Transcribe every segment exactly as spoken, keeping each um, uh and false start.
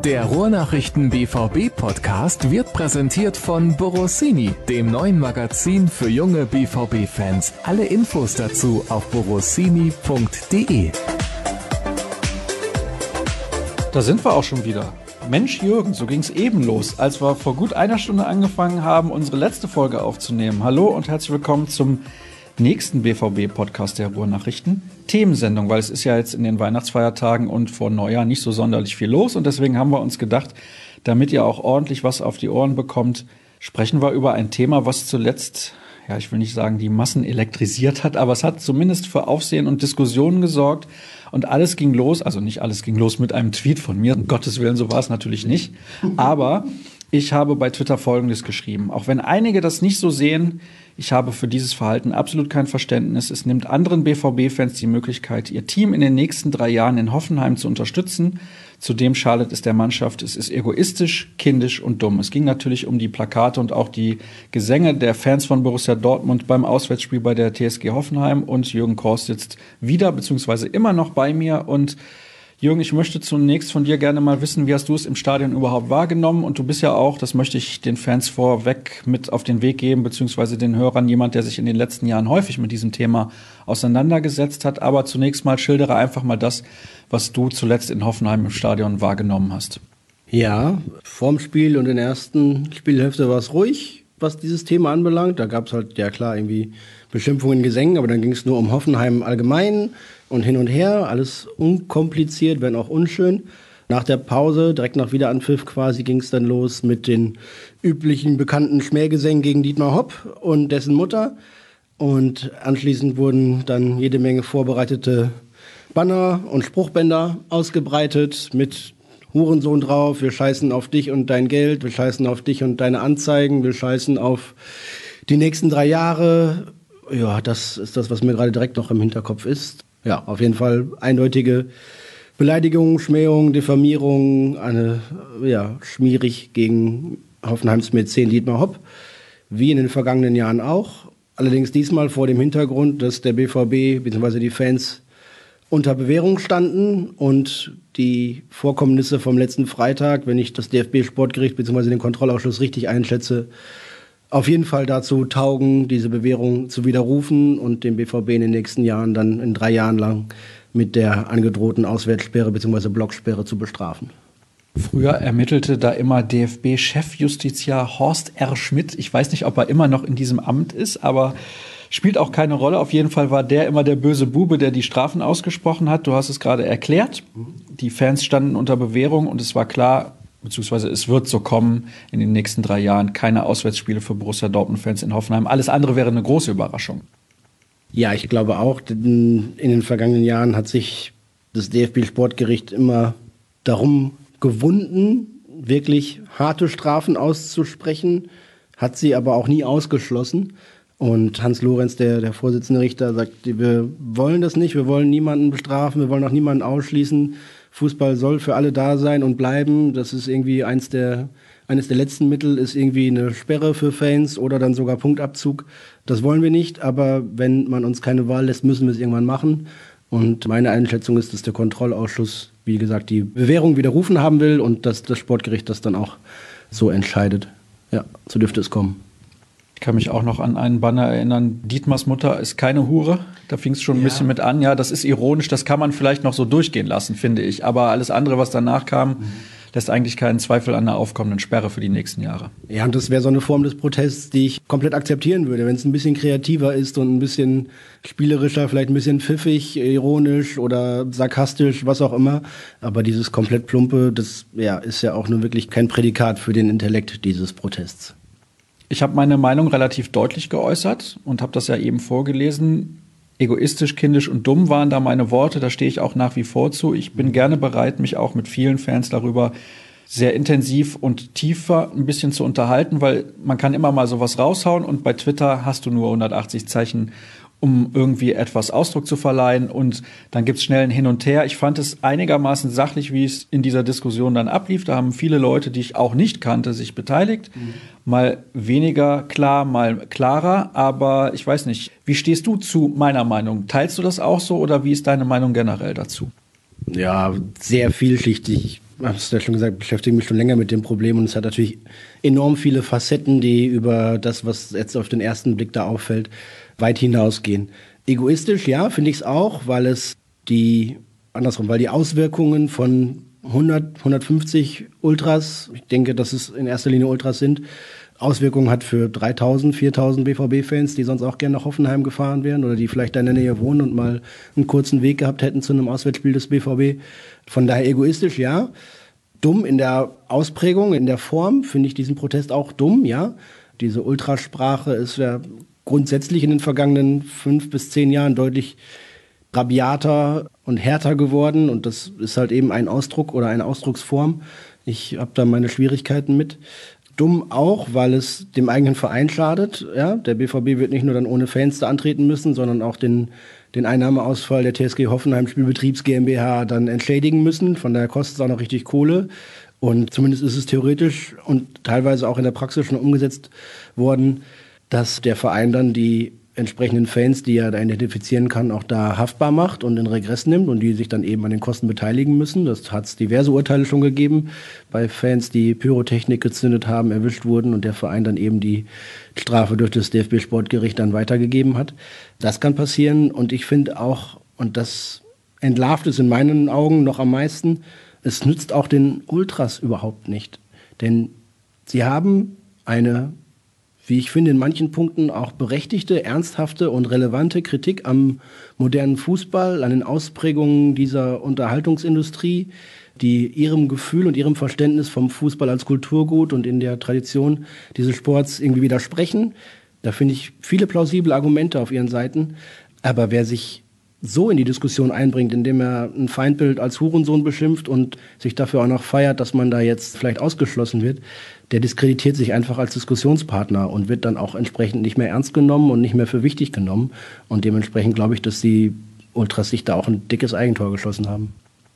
Der Ruhrnachrichten B V B-Podcast wird präsentiert von Borossini, dem neuen Magazin für junge B V B-Fans. Alle Infos dazu auf borossini punkt de. Da sind wir auch schon wieder. Mensch Jürgen, so ging's eben los, als wir vor gut einer Stunde angefangen haben, unsere letzte Folge aufzunehmen. Hallo und herzlich willkommen zum nächsten B V B-Podcast der Ruhrnachrichten. Themensendung, weil es ist ja jetzt in den Weihnachtsfeiertagen und vor Neujahr nicht so sonderlich viel los. Und deswegen haben wir uns gedacht, damit ihr auch ordentlich was auf die Ohren bekommt, sprechen wir über ein Thema, was zuletzt, ja, ich will nicht sagen, die Massen elektrisiert hat, aber es hat zumindest für Aufsehen und Diskussionen gesorgt. Und alles ging los, also nicht alles ging los mit einem Tweet von mir, um Gottes Willen, so war es natürlich nicht. Aber ich habe bei Twitter Folgendes geschrieben. Auch wenn einige das nicht so sehen, ich habe für dieses Verhalten absolut kein Verständnis. Es nimmt anderen B V B-Fans die Möglichkeit, ihr Team in den nächsten drei Jahren in Hoffenheim zu unterstützen. Zudem schadet es der Mannschaft. Es ist egoistisch, kindisch und dumm. Es ging natürlich um die Plakate und auch die Gesänge der Fans von Borussia Dortmund beim Auswärtsspiel bei der T S G Hoffenheim. Und Jürgen Kors sitzt wieder bzw. immer noch bei mir. Und Jürgen, ich möchte zunächst von dir gerne mal wissen, wie hast du es im Stadion überhaupt wahrgenommen? Und du bist ja auch, das möchte ich den Fans vorweg mit auf den Weg geben, beziehungsweise den Hörern, jemand, der sich in den letzten Jahren häufig mit diesem Thema auseinandergesetzt hat. Aber zunächst mal schildere einfach mal das, was du zuletzt in Hoffenheim im Stadion wahrgenommen hast. Ja, vorm Spiel und in der ersten Spielhälfte war es ruhig, was dieses Thema anbelangt. Da gab es halt, ja klar, irgendwie Beschimpfungen, Gesängen, aber dann ging es nur um Hoffenheim allgemein und hin und her, alles unkompliziert, wenn auch unschön. Nach der Pause, direkt nach Wiederanpfiff quasi, ging es dann los mit den üblichen bekannten Schmähgesängen gegen Dietmar Hopp und dessen Mutter. Und anschließend wurden dann jede Menge vorbereitete Banner und Spruchbänder ausgebreitet mit Hurensohn drauf, wir scheißen auf dich und dein Geld, wir scheißen auf dich und deine Anzeigen, wir scheißen auf die nächsten drei Jahre. Ja, das ist das, was mir gerade direkt noch im Hinterkopf ist. Ja, auf jeden Fall eindeutige Beleidigung, Schmähung, Diffamierung, eine, ja, schmierig gegen Hoffenheims Mäzen Dietmar Hopp, wie in den vergangenen Jahren auch. Allerdings diesmal vor dem Hintergrund, dass der B V B bzw. die Fans unter Bewährung standen und die Vorkommnisse vom letzten Freitag, wenn ich das D F B-Sportgericht bzw. den Kontrollausschuss richtig einschätze, auf jeden Fall dazu taugen, diese Bewährung zu widerrufen und den B V B in den nächsten Jahren dann in drei Jahren lang mit der angedrohten Auswärtssperre bzw. Blocksperre zu bestrafen. Früher ermittelte da immer D F B-Chefjustiziar Horst R. Schmidt. Ich weiß nicht, ob er immer noch in diesem Amt ist, aber spielt auch keine Rolle. Auf jeden Fall war der immer der böse Bube, der die Strafen ausgesprochen hat. Du hast es gerade erklärt. Die Fans standen unter Bewährung und es war klar, beziehungsweise es wird so kommen, in den nächsten drei Jahren keine Auswärtsspiele für Borussia Dortmund-Fans in Hoffenheim. Alles andere wäre eine große Überraschung. Ja, ich glaube auch, in den vergangenen Jahren hat sich das D F B-Sportgericht immer darum gewunden, wirklich harte Strafen auszusprechen, hat sie aber auch nie ausgeschlossen. Und Hans Lorenz, der, der Vorsitzende Richter, sagt, wir wollen das nicht, wir wollen niemanden bestrafen, wir wollen auch niemanden ausschließen. Fußball soll für alle da sein und bleiben. Das ist irgendwie eins der, eines der letzten Mittel, ist irgendwie eine Sperre für Fans oder dann sogar Punktabzug. Das wollen wir nicht, aber wenn man uns keine Wahl lässt, müssen wir es irgendwann machen. Und meine Einschätzung ist, dass der Kontrollausschuss, wie gesagt, die Bewährung widerrufen haben will und dass das Sportgericht das dann auch so entscheidet. Ja, so dürfte es kommen. Ich kann mich auch noch an einen Banner erinnern, Dietmars Mutter ist keine Hure. Da fing es schon ein ja. bisschen mit an. Ja, das ist ironisch, das kann man vielleicht noch so durchgehen lassen, finde ich. Aber alles andere, was danach kam, mhm. lässt eigentlich keinen Zweifel an der aufkommenden Sperre für die nächsten Jahre. Ja, und das wäre so eine Form des Protests, die ich komplett akzeptieren würde. Wenn es ein bisschen kreativer ist und ein bisschen spielerischer, vielleicht ein bisschen pfiffig, ironisch oder sarkastisch, was auch immer. Aber dieses komplett plumpe, das ja, ist ja auch nur wirklich kein Prädikat für den Intellekt dieses Protests. Ich habe meine Meinung relativ deutlich geäußert und habe das ja eben vorgelesen. Egoistisch, kindisch und dumm waren da meine Worte, da stehe ich auch nach wie vor zu. Ich bin gerne bereit, mich auch mit vielen Fans darüber sehr intensiv und tiefer ein bisschen zu unterhalten, weil man kann immer mal sowas raushauen und bei Twitter hast du nur hundertachtzig Zeichen, um irgendwie etwas Ausdruck zu verleihen und dann gibt's schnell ein Hin und Her. Ich fand es einigermaßen sachlich, wie es in dieser Diskussion dann ablief. Da haben viele Leute, die ich auch nicht kannte, sich beteiligt. Mhm. Mal weniger klar, mal klarer, aber ich weiß nicht, wie stehst du zu meiner Meinung? Teilst du das auch so oder wie ist deine Meinung generell dazu? Ja, sehr vielschichtig. hast du ja schon gesagt, beschäftige mich schon länger mit dem Problem und es hat natürlich enorm viele Facetten, die über das, was jetzt auf den ersten Blick da auffällt, weit hinausgehen. Egoistisch, ja, finde ich es auch, weil es die, andersrum, weil die Auswirkungen von hundert, hundertfünfzig Ultras, ich denke, dass es in erster Linie Ultras sind, Auswirkungen hat für dreitausend, viertausend B V B-Fans, die sonst auch gerne nach Hoffenheim gefahren wären oder die vielleicht da in der Nähe wohnen und mal einen kurzen Weg gehabt hätten zu einem Auswärtsspiel des B V B. Von daher egoistisch, ja. Dumm in der Ausprägung, in der Form, finde ich diesen Protest auch dumm, ja. Diese Ultrasprache ist ja grundsätzlich in den vergangenen fünf bis zehn Jahren deutlich rabiater und härter geworden und das ist halt eben ein Ausdruck oder eine Ausdrucksform. Ich habe da meine Schwierigkeiten mit. Dumm auch, weil es dem eigenen Verein schadet. Ja? Der B V B wird nicht nur dann ohne Fans da antreten müssen, sondern auch den, den Einnahmeausfall der T S G Hoffenheim Spielbetriebs GmbH dann entschädigen müssen. Von daher kostet es auch noch richtig Kohle. Und zumindest ist es theoretisch und teilweise auch in der Praxis schon umgesetzt worden, dass der Verein dann die entsprechenden Fans, die er da identifizieren kann, auch da haftbar macht und in Regress nimmt und die sich dann eben an den Kosten beteiligen müssen. Das hat es diverse Urteile schon gegeben bei Fans, die Pyrotechnik gezündet haben, erwischt wurden und der Verein dann eben die Strafe durch das D F B-Sportgericht dann weitergegeben hat. Das kann passieren und ich finde auch, und das entlarvt es in meinen Augen noch am meisten, es nützt auch den Ultras überhaupt nicht. Denn sie haben eine, wie ich finde, in manchen Punkten auch berechtigte, ernsthafte und relevante Kritik am modernen Fußball, an den Ausprägungen dieser Unterhaltungsindustrie, die ihrem Gefühl und ihrem Verständnis vom Fußball als Kulturgut und in der Tradition dieses Sports irgendwie widersprechen. Da finde ich viele plausible Argumente auf ihren Seiten. Aber wer sich so in die Diskussion einbringt, indem er ein Feindbild als Hurensohn beschimpft und sich dafür auch noch feiert, dass man da jetzt vielleicht ausgeschlossen wird, der diskreditiert sich einfach als Diskussionspartner und wird dann auch entsprechend nicht mehr ernst genommen und nicht mehr für wichtig genommen. Und dementsprechend glaube ich, dass die Ultras sich da auch ein dickes Eigentor geschossen haben.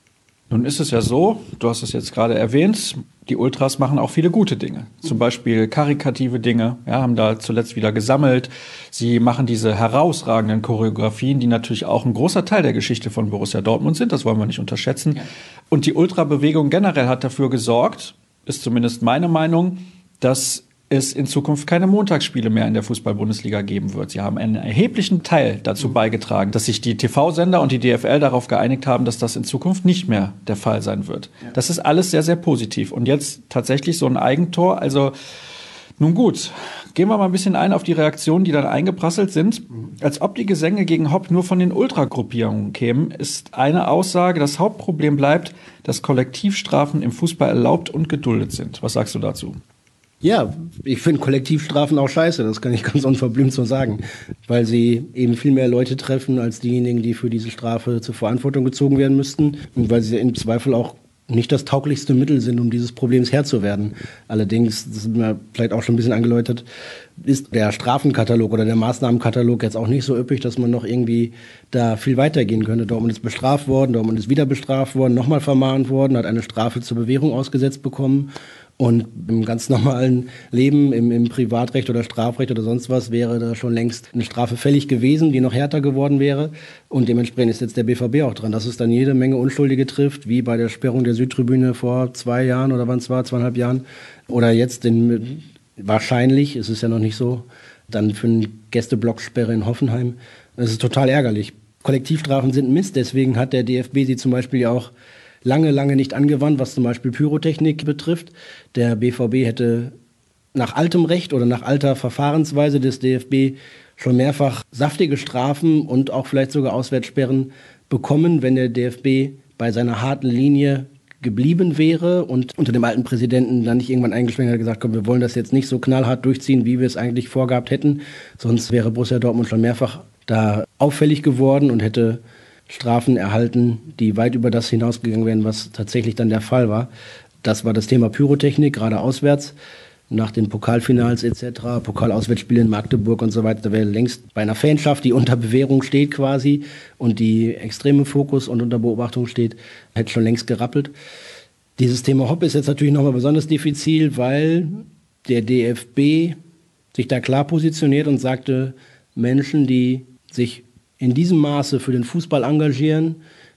Nun ist es ja so, du hast es jetzt gerade erwähnt, die Ultras machen auch viele gute Dinge. Zum Beispiel karikative Dinge, ja, haben da zuletzt wieder gesammelt. Sie machen diese herausragenden Choreografien, die natürlich auch ein großer Teil der Geschichte von Borussia Dortmund sind, das wollen wir nicht unterschätzen. Ja. Und die Ultrabewegung generell hat dafür gesorgt, ist zumindest meine Meinung, dass es in Zukunft keine Montagsspiele mehr in der Fußball-Bundesliga geben wird. Sie haben einen erheblichen Teil dazu beigetragen, dass sich die T V-Sender und die D F L darauf geeinigt haben, dass das in Zukunft nicht mehr der Fall sein wird. Ja. Das ist alles sehr, sehr positiv. Und jetzt tatsächlich so ein Eigentor. Also nun gut, gehen wir mal ein bisschen ein auf die Reaktionen, die dann eingeprasselt sind. Als ob die Gesänge gegen Hopp nur von den Ultragruppierungen kämen, ist eine Aussage, das Hauptproblem bleibt, dass Kollektivstrafen im Fußball erlaubt und geduldet sind. Was sagst du dazu? Ja, ich finde Kollektivstrafen auch scheiße, das kann ich ganz unverblümt so sagen, weil sie eben viel mehr Leute treffen als diejenigen, die für diese Strafe zur Verantwortung gezogen werden müssten und weil sie im Zweifel auch nicht das tauglichste Mittel sind, um dieses Problems Herr zu werden. Allerdings, das ist mir vielleicht auch schon ein bisschen angeläutert, ist der Strafenkatalog oder der Maßnahmenkatalog jetzt auch nicht so üppig, dass man noch irgendwie da viel weitergehen könnte. Dortmund ist bestraft worden, Dortmund ist wieder bestraft worden, nochmal vermahnt worden, hat eine Strafe zur Bewährung ausgesetzt bekommen. Und im ganz normalen Leben, im, im Privatrecht oder Strafrecht oder sonst was, wäre da schon längst eine Strafe fällig gewesen, die noch härter geworden wäre. Und dementsprechend ist jetzt der B V B auch dran, dass es dann jede Menge Unschuldige trifft, wie bei der Sperrung der Südtribüne vor zwei Jahren oder wann es war, zweieinhalb Jahren. Oder jetzt den, wahrscheinlich, es ist ja noch nicht so, dann für eine Gästeblocksperre in Hoffenheim. Das ist total ärgerlich. Kollektivstrafen sind Mist, deswegen hat der D F B sie zum Beispiel ja auch lange, lange nicht angewandt, was zum Beispiel Pyrotechnik betrifft. Der B V B hätte nach altem Recht oder nach alter Verfahrensweise des D F B schon mehrfach saftige Strafen und auch vielleicht sogar Auswärtssperren bekommen, wenn der D F B bei seiner harten Linie geblieben wäre und unter dem alten Präsidenten dann nicht irgendwann eingeschwenkt hat und gesagt, komm, wir wollen das jetzt nicht so knallhart durchziehen, wie wir es eigentlich vorgehabt hätten. Sonst wäre Borussia Dortmund schon mehrfach da auffällig geworden und hätte Strafen erhalten, die weit über das hinausgegangen wären, was tatsächlich dann der Fall war. Das war das Thema Pyrotechnik, gerade auswärts, nach den Pokalfinals et cetera, Pokalauswärtsspiele in Magdeburg und so weiter. Da wäre längst bei einer Fanschaft, die unter Bewährung steht quasi und die extrem im Fokus und unter Beobachtung steht, hätte schon längst gerappelt. Dieses Thema Hopp ist jetzt natürlich nochmal besonders diffizil, weil der D F B sich da klar positioniert und sagte, Menschen, die sich in diesem Maße für den Fußball engagieren,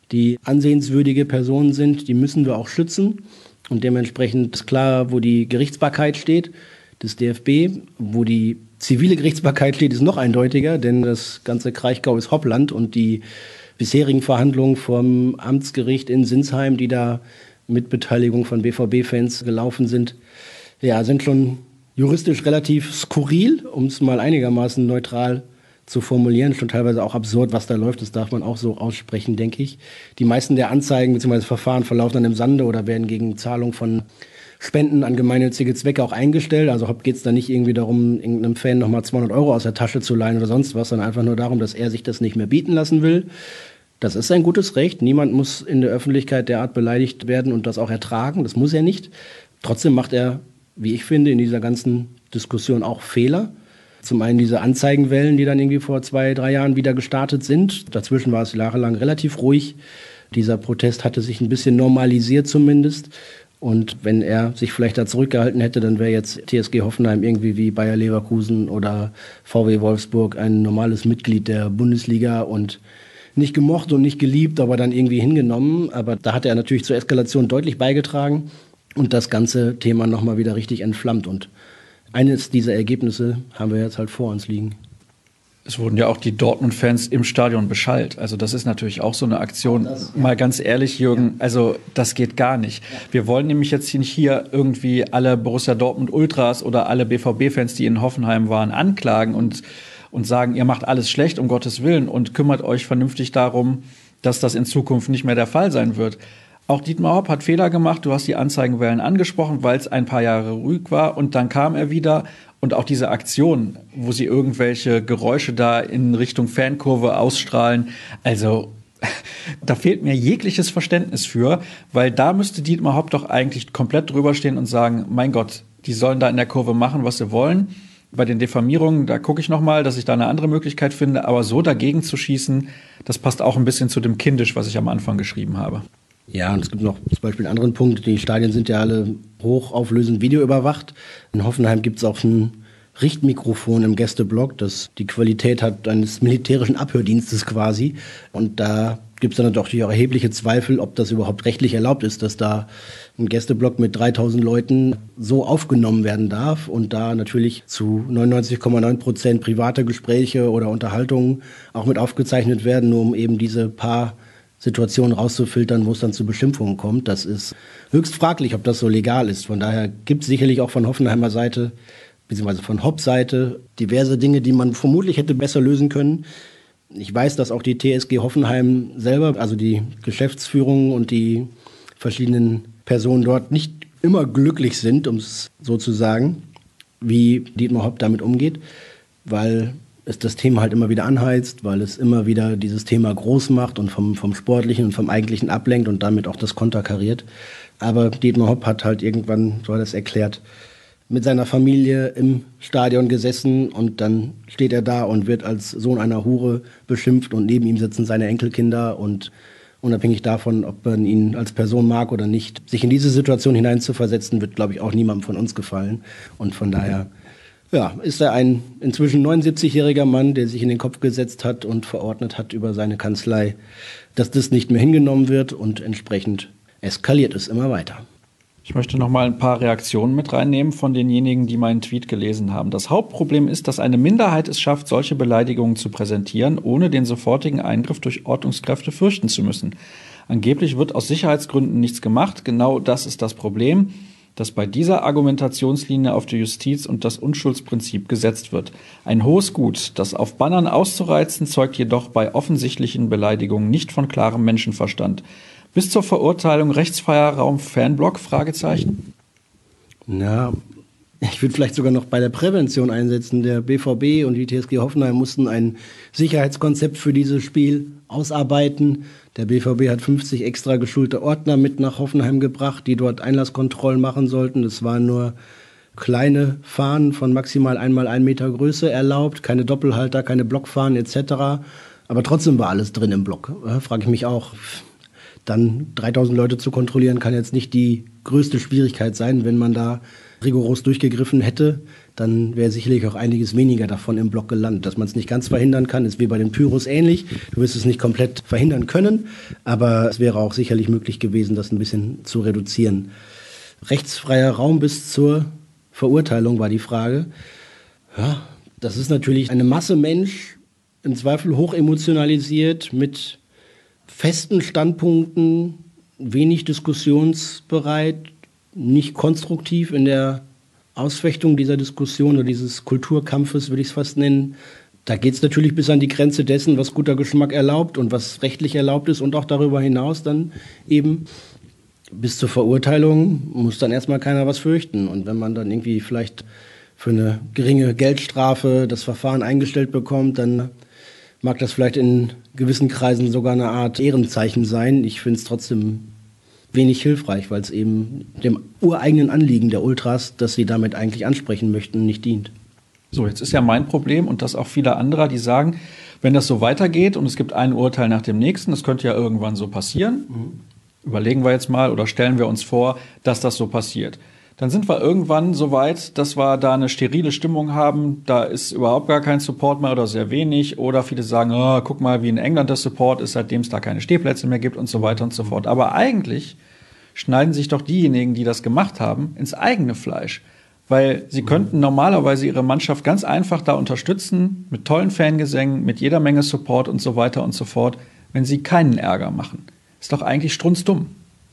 die ansehenswürdige Personen sind, die müssen wir auch schützen. Und dementsprechend ist klar, wo die Gerichtsbarkeit steht des D F B. Wo die zivile Gerichtsbarkeit steht, ist noch eindeutiger, denn das ganze Kraichgau ist Hoppland und die bisherigen Verhandlungen vom Amtsgericht in Sinsheim, die da mit Beteiligung von B V B-Fans gelaufen sind, ja, sind schon juristisch relativ skurril, um es mal einigermaßen neutral zu formulieren. Schon teilweise auch absurd, was da läuft. Das darf man auch so aussprechen, denke ich. Die meisten der Anzeigen bzw. Verfahren verlaufen dann im Sande oder werden gegen Zahlung von Spenden an gemeinnützige Zwecke auch eingestellt. Also geht es da nicht irgendwie darum, irgendeinem Fan nochmal zweihundert Euro aus der Tasche zu leihen oder sonst was, sondern einfach nur darum, dass er sich das nicht mehr bieten lassen will. Das ist sein gutes Recht. Niemand muss in der Öffentlichkeit derart beleidigt werden und das auch ertragen. Das muss er nicht. Trotzdem macht er, wie ich finde, in dieser ganzen Diskussion auch Fehler. Zum einen diese Anzeigenwellen, die dann irgendwie vor zwei, drei Jahren wieder gestartet sind. Dazwischen war es jahrelang relativ ruhig. Dieser Protest hatte sich ein bisschen normalisiert zumindest. Und wenn er sich vielleicht da zurückgehalten hätte, dann wäre jetzt T S G Hoffenheim irgendwie wie Bayer Leverkusen oder V W Wolfsburg ein normales Mitglied der Bundesliga und nicht gemocht und nicht geliebt, aber dann irgendwie hingenommen. Aber da hat er natürlich zur Eskalation deutlich beigetragen und das ganze Thema nochmal wieder richtig entflammt. Und eines dieser Ergebnisse haben wir jetzt halt vor uns liegen. Es wurden ja auch die Dortmund-Fans im Stadion beschallt. Also das ist natürlich auch so eine Aktion. Das, ja. Mal ganz ehrlich, Jürgen, also das geht gar nicht. Ja. Wir wollen nämlich jetzt nicht hier irgendwie alle Borussia Dortmund-Ultras oder alle B V B-Fans, die in Hoffenheim waren, anklagen und, und sagen, ihr macht alles schlecht, um Gottes Willen, und kümmert euch vernünftig darum, dass das in Zukunft nicht mehr der Fall sein wird. Auch Dietmar Hopp hat Fehler gemacht. Du hast die Anzeigenwellen angesprochen, weil es ein paar Jahre ruhig war. Und dann kam er wieder. Und auch diese Aktion, wo sie irgendwelche Geräusche da in Richtung Fankurve ausstrahlen. Also da fehlt mir jegliches Verständnis für. Weil da müsste Dietmar Hopp doch eigentlich komplett drüber stehen und sagen, mein Gott, die sollen da in der Kurve machen, was sie wollen. Bei den Diffamierungen, da gucke ich noch mal, dass ich da eine andere Möglichkeit finde. Aber so dagegen zu schießen, das passt auch ein bisschen zu dem Kindisch, was ich am Anfang geschrieben habe. Ja, und es gibt noch zum Beispiel einen anderen Punkt. Die Stadien sind ja alle hochauflösend videoüberwacht. In Hoffenheim gibt es auch ein Richtmikrofon im Gästeblock, das die Qualität hat eines militärischen Abhördienstes quasi. Und da gibt es dann natürlich auch erhebliche Zweifel, ob das überhaupt rechtlich erlaubt ist, dass da ein Gästeblock mit dreitausend Leuten so aufgenommen werden darf und da natürlich zu neunundneunzig Komma neun Prozent private Gespräche oder Unterhaltungen auch mit aufgezeichnet werden, nur um eben diese paar Situationen rauszufiltern, wo es dann zu Beschimpfungen kommt. Das ist höchst fraglich, ob das so legal ist. Von daher gibt es sicherlich auch von Hoffenheimer Seite, beziehungsweise von Hopp-Seite, diverse Dinge, die man vermutlich hätte besser lösen können. Ich weiß, dass auch die T S G Hoffenheim selber, also die Geschäftsführung und die verschiedenen Personen dort nicht immer glücklich sind, um es so zu sagen, wie Dietmar Hopp damit umgeht, weil es das Thema halt immer wieder anheizt, weil es immer wieder dieses Thema groß macht und vom, vom Sportlichen und vom Eigentlichen ablenkt und damit auch das konterkariert. Aber Dietmar Hopp hat halt irgendwann, so hat er es erklärt, mit seiner Familie im Stadion gesessen und dann steht er da und wird als Sohn einer Hure beschimpft und neben ihm sitzen seine Enkelkinder und unabhängig davon, ob man ihn als Person mag oder nicht, sich in diese Situation hineinzuversetzen, wird, glaube ich, auch niemandem von uns gefallen. Und von daher ja, ist er ein inzwischen neunundsiebzigjähriger Mann, der sich in den Kopf gesetzt hat und verordnet hat über seine Kanzlei, dass das nicht mehr hingenommen wird und entsprechend eskaliert es immer weiter. Ich möchte noch mal ein paar Reaktionen mit reinnehmen von denjenigen, die meinen Tweet gelesen haben. Das Hauptproblem ist, dass eine Minderheit es schafft, solche Beleidigungen zu präsentieren, ohne den sofortigen Eingriff durch Ordnungskräfte fürchten zu müssen. Angeblich wird aus Sicherheitsgründen nichts gemacht. Genau das ist das Problem, dass bei dieser Argumentationslinie auf die Justiz und das Unschuldsprinzip gesetzt wird. Ein hohes Gut, das auf Bannern auszureizen, zeugt jedoch bei offensichtlichen Beleidigungen nicht von klarem Menschenverstand. Bis zur Verurteilung rechtsfreier Raum Fanblock? Fragezeichen. Na, ich würde vielleicht sogar noch bei der Prävention einsetzen. Der B V B und die T S G Hoffenheim mussten ein Sicherheitskonzept für dieses Spiel ausarbeiten. Der B V B hat fünfzig extra geschulte Ordner mit nach Hoffenheim gebracht, die dort Einlasskontrollen machen sollten. Es waren nur kleine Fahnen von maximal einmal ein Meter Größe erlaubt, keine Doppelhalter, keine Blockfahnen et cetera. Aber trotzdem war alles drin im Block. Ja, frage ich mich auch. dann dreitausend Leute zu kontrollieren, kann jetzt nicht die größte Schwierigkeit sein. Wenn man da rigoros durchgegriffen hätte, dann wäre sicherlich auch einiges weniger davon im Block gelandet. Dass man es nicht ganz verhindern kann, ist wie bei den Pyros ähnlich. Du wirst es nicht komplett verhindern können, aber es wäre auch sicherlich möglich gewesen, das ein bisschen zu reduzieren. Rechtsfreier Raum bis zur Verurteilung war die Frage. Ja, das ist natürlich eine Masse Mensch, im Zweifel hoch emotionalisiert, mit festen Standpunkten, wenig diskussionsbereit, nicht konstruktiv in der Ausfechtung dieser Diskussion oder dieses Kulturkampfes, würde ich es fast nennen. Da geht es natürlich bis an die Grenze dessen, was guter Geschmack erlaubt und was rechtlich erlaubt ist und auch darüber hinaus dann eben bis zur Verurteilung muss dann erstmal keiner was fürchten. Und wenn man dann irgendwie vielleicht für eine geringe Geldstrafe das Verfahren eingestellt bekommt, dann mag das vielleicht in gewissen Kreisen sogar eine Art Ehrenzeichen sein. Ich finde es trotzdem wenig hilfreich, weil es eben dem ureigenen Anliegen der Ultras, das sie damit eigentlich ansprechen möchten, nicht dient. So, jetzt ist ja mein Problem und das auch viele anderer, die sagen, wenn das so weitergeht und es gibt ein Urteil nach dem nächsten, das könnte ja irgendwann so passieren, mhm. überlegen wir jetzt mal oder stellen wir uns vor, dass das so passiert. Dann sind wir irgendwann so weit, dass wir da eine sterile Stimmung haben, da ist überhaupt gar kein Support mehr oder sehr wenig oder viele sagen, oh, guck mal, wie in England der Support ist, seitdem es da keine Stehplätze mehr gibt und so weiter und so fort. Aber eigentlich schneiden sich doch diejenigen, die das gemacht haben, ins eigene Fleisch. Weil sie könnten normalerweise ihre Mannschaft ganz einfach da unterstützen, mit tollen Fangesängen, mit jeder Menge Support und so weiter und so fort, wenn sie keinen Ärger machen. Ist doch eigentlich strunzdumm.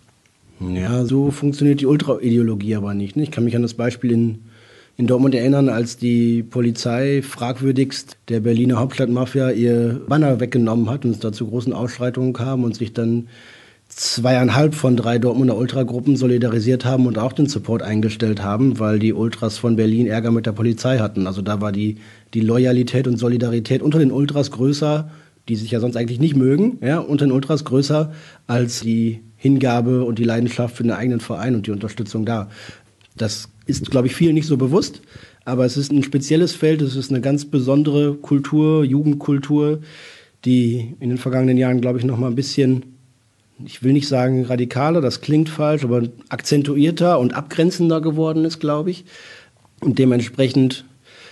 Ja, so funktioniert die Ultra-Ideologie aber nicht. Ich kann mich an das Beispiel in, in Dortmund erinnern, als die Polizei fragwürdigst der Berliner Hauptstadtmafia ihr Banner weggenommen hat und es da zu großen Ausschreitungen kam und sich dann zweieinhalb von drei Dortmunder Ultragruppen solidarisiert haben und auch den Support eingestellt haben, weil die Ultras von Berlin Ärger mit der Polizei hatten. Also da war die, die Loyalität und Solidarität unter den Ultras größer, die sich ja sonst eigentlich nicht mögen, ja, unter den Ultras größer als die Hingabe und die Leidenschaft für den eigenen Verein und die Unterstützung da. Das ist, glaube ich, vielen nicht so bewusst, aber es ist ein spezielles Feld, es ist eine ganz besondere Kultur, Jugendkultur, die in den vergangenen Jahren, glaube ich, noch mal ein bisschen, ich will nicht sagen radikaler, das klingt falsch, aber akzentuierter und abgrenzender geworden ist, glaube ich. Und dementsprechend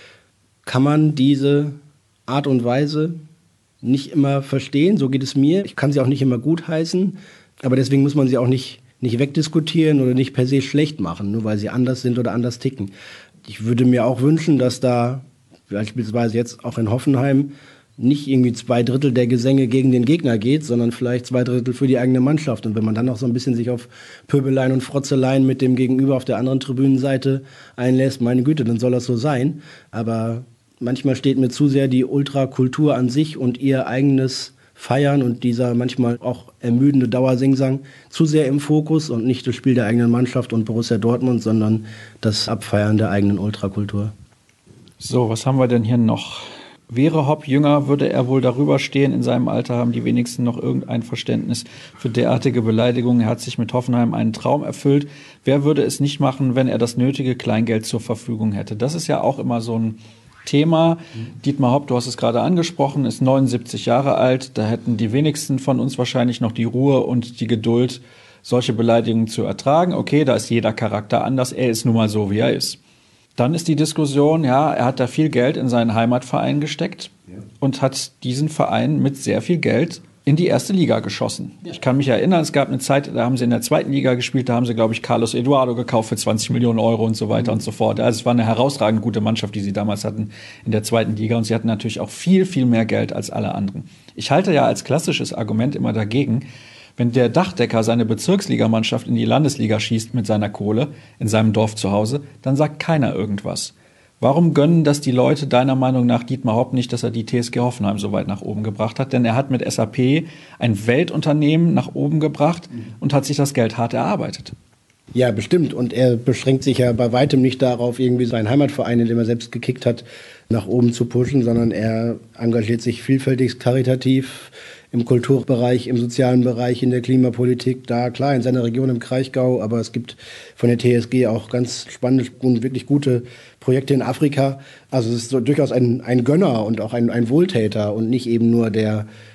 kann man diese Art und Weise nicht immer verstehen, so geht es mir. Ich kann sie auch nicht immer gutheißen, aber deswegen muss man sie auch nicht, nicht wegdiskutieren oder nicht per se schlecht machen, nur weil sie anders sind oder anders ticken. Ich würde mir auch wünschen, dass da beispielsweise jetzt auch in Hoffenheim nicht irgendwie zwei Drittel der Gesänge gegen den Gegner geht, sondern vielleicht zwei Drittel für die eigene Mannschaft. Und wenn man dann noch so ein bisschen sich auf Pöbeleien und Frotzeleien mit dem Gegenüber auf der anderen Tribünenseite einlässt, meine Güte, dann soll das so sein. Aber manchmal steht mir zu sehr die Ultrakultur an sich und ihr eigenes Feiern und dieser manchmal auch ermüdende Dauersingsang zu sehr im Fokus und nicht das Spiel der eigenen Mannschaft und Borussia Dortmund, sondern das Abfeiern der eigenen Ultrakultur. So, was haben wir denn hier noch? Wäre Hopp jünger, würde er wohl darüber stehen. In seinem Alter haben die wenigsten noch irgendein Verständnis für derartige Beleidigungen. Er hat sich mit Hoffenheim einen Traum erfüllt. Wer würde es nicht machen, wenn er das nötige Kleingeld zur Verfügung hätte? Das ist ja auch immer so ein Thema. Mhm. Dietmar Hopp, du hast es gerade angesprochen, ist neunundsiebzig Jahre alt. Da hätten die wenigsten von uns wahrscheinlich noch die Ruhe und die Geduld, solche Beleidigungen zu ertragen. Okay, da ist jeder Charakter anders. Er ist nun mal so, wie er ist. Dann ist die Diskussion, ja, er hat da viel Geld in seinen Heimatverein gesteckt ja. und hat diesen Verein mit sehr viel Geld in die erste Liga geschossen. Ja. Ich kann mich erinnern, es gab eine Zeit, da haben sie in der zweiten Liga gespielt, da haben sie, glaube ich, Carlos Eduardo gekauft für zwanzig Millionen Euro und so weiter mhm. und so fort. Also es war eine herausragend gute Mannschaft, die sie damals hatten in der zweiten Liga und sie hatten natürlich auch viel, viel mehr Geld als alle anderen. Ich halte ja als klassisches Argument immer dagegen, wenn der Dachdecker seine Bezirksligamannschaft in die Landesliga schießt mit seiner Kohle in seinem Dorf zu Hause, dann sagt keiner irgendwas. Warum gönnen das die Leute deiner Meinung nach Dietmar Hopp nicht, dass er die T S G Hoffenheim so weit nach oben gebracht hat? Denn er hat mit S A P ein Weltunternehmen nach oben gebracht und hat sich das Geld hart erarbeitet. Ja, bestimmt. Und er beschränkt sich ja bei weitem nicht darauf, irgendwie seinen Heimatverein, in dem er selbst gekickt hat, nach oben zu pushen, sondern er engagiert sich vielfältig karitativ im Kulturbereich, im sozialen Bereich, in der Klimapolitik, da klar in seiner Region im Kraichgau, aber es gibt von der T S G auch ganz spannende und wirklich gute Projekte in Afrika. Also es ist so durchaus ein, ein Gönner und auch ein, ein Wohltäter und nicht eben nur der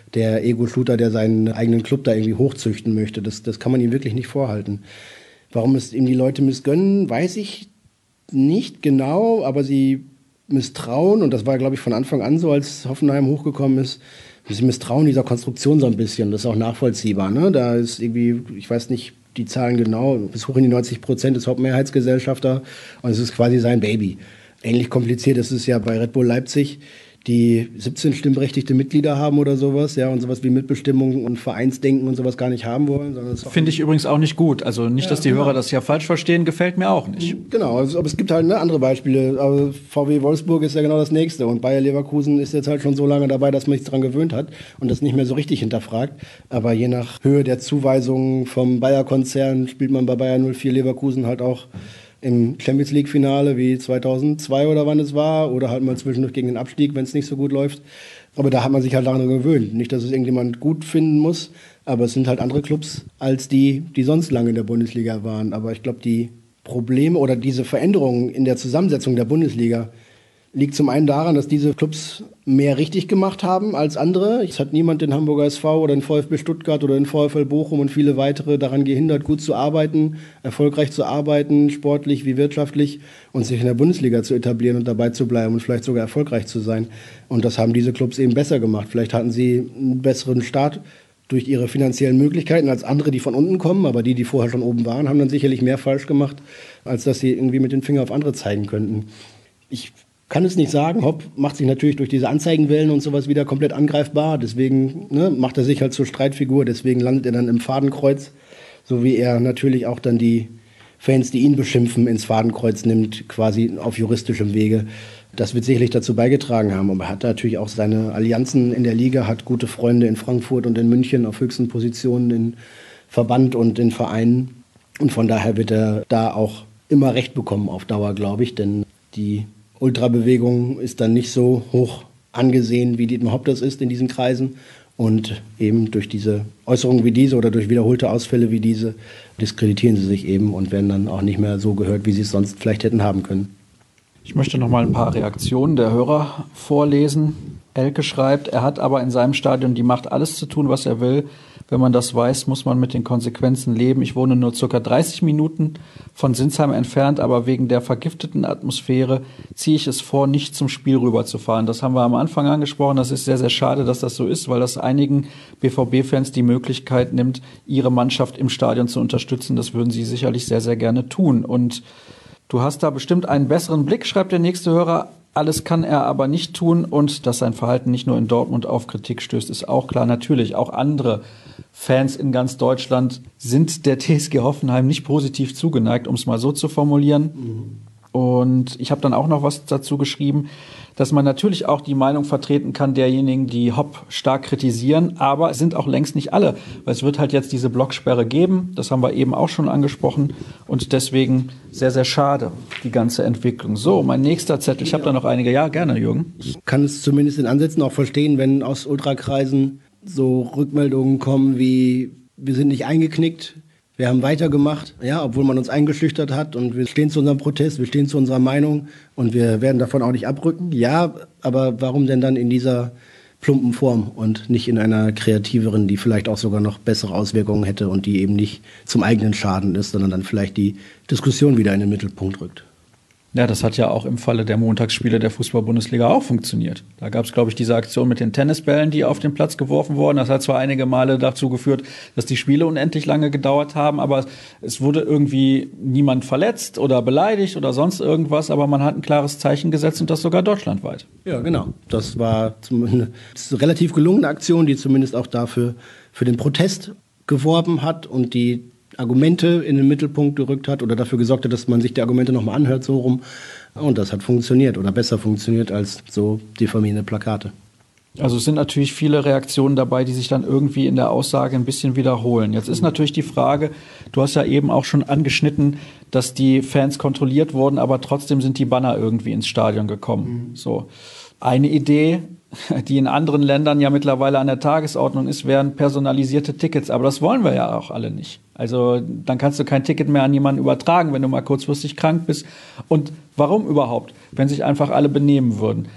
der Ego-Shooter, der seinen eigenen Club da irgendwie hochzüchten möchte. Das, das kann man ihm wirklich nicht vorhalten. Warum es ihm die Leute missgönnen, weiß ich nicht genau, aber sie misstrauen, und das war, glaube ich, von Anfang an so, als Hoffenheim hochgekommen ist, sie misstrauen dieser Konstruktion so ein bisschen. Das ist auch nachvollziehbar. Ne? Da ist irgendwie, ich weiß nicht die Zahlen genau, bis hoch in die neunzig Prozent ist Hauptmehrheitsgesellschafter und es ist quasi sein Baby. Ähnlich kompliziert ist es ja bei Red Bull Leipzig, die siebzehn stimmberechtigte Mitglieder haben oder sowas, ja, und sowas wie Mitbestimmung und Vereinsdenken und sowas gar nicht haben wollen. Finde ich übrigens auch nicht gut. Also nicht, ja, dass die genau. Hörer das ja falsch verstehen, gefällt mir auch nicht. Genau, also, aber es gibt halt ne, andere Beispiele. Also V W Wolfsburg ist ja genau das Nächste und Bayer Leverkusen ist jetzt halt schon so lange dabei, dass man sich daran gewöhnt hat und das nicht mehr so richtig hinterfragt. Aber je nach Höhe der Zuweisungen vom Bayer-Konzern spielt man bei Bayer null vier Leverkusen halt auch im Champions-League-Finale wie zweitausendzwei oder wann es war oder halt mal zwischendurch gegen den Abstieg, wenn es nicht so gut läuft. Aber da hat man sich halt daran gewöhnt. Nicht, dass es irgendjemand gut finden muss, aber es sind halt andere Clubs als die, die sonst lange in der Bundesliga waren. Aber ich glaube, die Probleme oder diese Veränderungen in der Zusammensetzung der Bundesliga liegt zum einen daran, dass diese Clubs mehr richtig gemacht haben als andere. Es hat niemand den Hamburger S V oder den VfB Stuttgart oder den VfL Bochum und viele weitere daran gehindert, gut zu arbeiten, erfolgreich zu arbeiten, sportlich wie wirtschaftlich und sich in der Bundesliga zu etablieren und dabei zu bleiben und vielleicht sogar erfolgreich zu sein. Und das haben diese Clubs eben besser gemacht. Vielleicht hatten sie einen besseren Start durch ihre finanziellen Möglichkeiten als andere, die von unten kommen, aber die, die vorher schon oben waren, haben dann sicherlich mehr falsch gemacht, als dass sie irgendwie mit dem Finger auf andere zeigen könnten. Ich kann es nicht sagen. Hopp macht sich natürlich durch diese Anzeigenwellen und sowas wieder komplett angreifbar. Deswegen ne, macht er sich halt zur Streitfigur. Deswegen landet er dann im Fadenkreuz. So wie er natürlich auch dann die Fans, die ihn beschimpfen, ins Fadenkreuz nimmt, quasi auf juristischem Wege. Das wird sicherlich dazu beigetragen haben. Aber er hat natürlich auch seine Allianzen in der Liga, hat gute Freunde in Frankfurt und in München auf höchsten Positionen im Verband und in Vereinen. Und von daher wird er da auch immer Recht bekommen auf Dauer, glaube ich. Denn die Ultrabewegung ist dann nicht so hoch angesehen, wie Dietmar Hopp das ist in diesen Kreisen. Und eben durch diese Äußerungen wie diese oder durch wiederholte Ausfälle wie diese diskreditieren sie sich eben und werden dann auch nicht mehr so gehört, wie sie es sonst vielleicht hätten haben können. Ich möchte noch mal ein paar Reaktionen der Hörer vorlesen. Elke schreibt, er hat aber in seinem Stadion die Macht, alles zu tun, was er will. Wenn man das weiß, muss man mit den Konsequenzen leben. Ich wohne nur ca. dreißig Minuten von Sinsheim entfernt, aber wegen der vergifteten Atmosphäre ziehe ich es vor, nicht zum Spiel rüberzufahren. Das haben wir am Anfang angesprochen. Das ist sehr, sehr schade, dass das so ist, weil das einigen B V B-Fans die Möglichkeit nimmt, ihre Mannschaft im Stadion zu unterstützen. Das würden sie sicherlich sehr, sehr gerne tun. Und du hast da bestimmt einen besseren Blick, schreibt der nächste Hörer. Alles kann er aber nicht tun und dass sein Verhalten nicht nur in Dortmund auf Kritik stößt, ist auch klar. Natürlich, auch andere Fans in ganz Deutschland sind der T S G Hoffenheim nicht positiv zugeneigt, um es mal so zu formulieren. Mhm. Und ich habe dann auch noch was dazu geschrieben, dass man natürlich auch die Meinung vertreten kann derjenigen, die Hopp stark kritisieren, aber es sind auch längst nicht alle, weil es wird halt jetzt diese Blocksperre geben, das haben wir eben auch schon angesprochen und deswegen sehr, sehr schade, die ganze Entwicklung. So, mein nächster Zettel, ich habe da noch einige, ja gerne, Jürgen. Ich kann es zumindest in Ansätzen auch verstehen, wenn aus Ultrakreisen so Rückmeldungen kommen wie, wir sind nicht eingeknickt, wir haben weitergemacht, ja, obwohl man uns eingeschüchtert hat und wir stehen zu unserem Protest, wir stehen zu unserer Meinung und wir werden davon auch nicht abrücken. Ja, aber warum denn dann in dieser plumpen Form und nicht in einer kreativeren, die vielleicht auch sogar noch bessere Auswirkungen hätte und die eben nicht zum eigenen Schaden ist, sondern dann vielleicht die Diskussion wieder in den Mittelpunkt rückt. Ja, das hat ja auch im Falle der Montagsspiele der Fußball-Bundesliga auch funktioniert. Da gab es, glaube ich, diese Aktion mit den Tennisbällen, die auf den Platz geworfen wurden. Das hat zwar einige Male dazu geführt, dass die Spiele unendlich lange gedauert haben, aber es wurde irgendwie niemand verletzt oder beleidigt oder sonst irgendwas, aber man hat ein klares Zeichen gesetzt und das sogar deutschlandweit. Ja, genau. Das war eine relativ gelungene Aktion, die zumindest auch dafür für den Protest geworben hat und die Argumente in den Mittelpunkt gerückt hat oder dafür gesorgt hat, dass man sich die Argumente nochmal anhört, so rum. Und das hat funktioniert oder besser funktioniert als so diffamierende Plakate. Also es sind natürlich viele Reaktionen dabei, die sich dann irgendwie in der Aussage ein bisschen wiederholen. Jetzt ist natürlich die Frage, du hast ja eben auch schon angeschnitten, dass die Fans kontrolliert wurden, aber trotzdem sind die Banner irgendwie ins Stadion gekommen. Mhm. So. Eine Idee, die in anderen Ländern ja mittlerweile an der Tagesordnung ist, wären personalisierte Tickets. Aber das wollen wir ja auch alle nicht. Also dann kannst du kein Ticket mehr an jemanden übertragen, wenn du mal kurzfristig krank bist. Und warum überhaupt, wenn sich einfach alle benehmen würden?